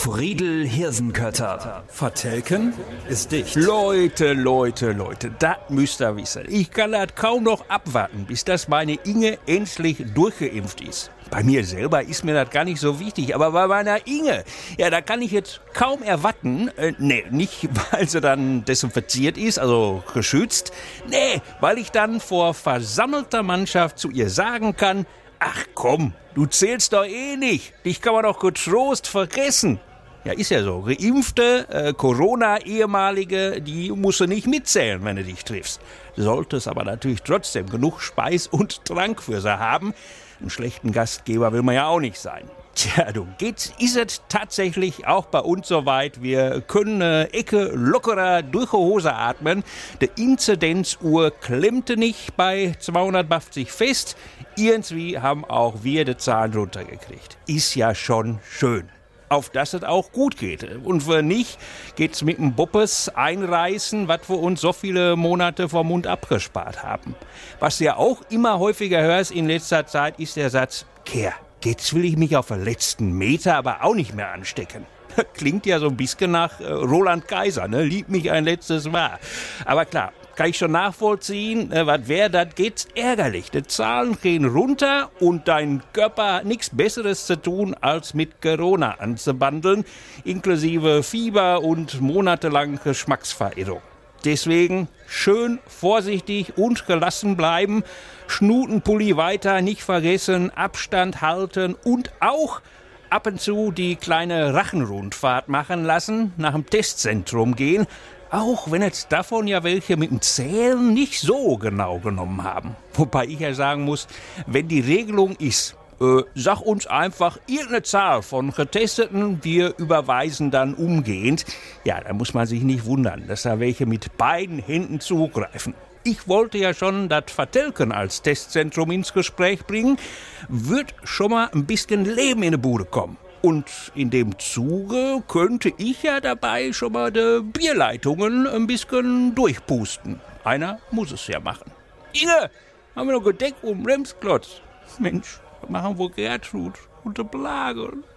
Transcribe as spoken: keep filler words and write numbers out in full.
Friedel Hirsenkötter. Vertelken ist dicht. Leute, Leute, Leute, das müsst ihr wissen. Ich kann das kaum noch abwarten, bis das meine Inge endlich durchgeimpft ist. Bei mir selber ist mir das gar nicht so wichtig, aber bei meiner Inge, ja, da kann ich jetzt kaum erwarten. Äh, nee, nicht, weil sie dann desinfiziert ist, also geschützt. Nee, weil ich dann vor versammelter Mannschaft zu ihr sagen kann, ach komm, du zählst doch eh nicht. Dich kann man doch getrost vergessen. Ja, ist ja so. Geimpfte, äh, Corona-Ehemalige, die musst du nicht mitzählen, wenn du dich triffst. Solltest aber natürlich trotzdem genug Speis und Trank für sie haben. Einen schlechten Gastgeber will man ja auch nicht sein. Tja, du, geht's, ist es tatsächlich auch bei uns soweit. Wir können eine Ecke lockerer durch die Hose atmen. Die Inzidenzuhr klemmte nicht bei zweihundertfünfzig fest. Irgendwie haben auch wir die Zahlen runtergekriegt. Ist ja schon schön. Auf dass es auch gut geht. Und wenn nicht, geht's mit dem Boppes einreißen, was wir uns so viele Monate vom Mund abgespart haben. Was du ja auch immer häufiger hörst in letzter Zeit, ist der Satz, Kehr, jetzt will ich mich auf den letzten Meter aber auch nicht mehr anstecken. Klingt ja so ein bisschen nach äh, Roland Kaiser, ne? Lieb mich ein letztes Mal. Aber klar, kann ich schon nachvollziehen, äh, was wäre, das geht's ärgerlich. Die Zahlen gehen runter und dein Körper hat nichts Besseres zu tun, als mit Corona anzubandeln, inklusive Fieber und monatelang Geschmacksverirrung. Deswegen schön vorsichtig und gelassen bleiben, Schnutenpulli weiter nicht vergessen, Abstand halten und auch ab und zu die kleine Rachenrundfahrt machen lassen, nach dem Testzentrum gehen, auch wenn jetzt davon ja welche mit dem Zählen nicht so genau genommen haben. Wobei ich ja sagen muss, wenn die Regelung ist, äh, sag uns einfach irgendeine Zahl von Getesteten, wir überweisen dann umgehend, ja, da muss man sich nicht wundern, dass da welche mit beiden Händen zugreifen. Ich wollte ja schon das Vertelken als Testzentrum ins Gespräch bringen, wird schon mal ein bisschen Leben in die Bude kommen. Und in dem Zuge könnte ich ja dabei schon mal die Bierleitungen ein bisschen durchpusten. Einer muss es ja machen. Inge, haben wir noch Gedeck um Remsklotz? Mensch, was machen wohl Gertrud und der Plage?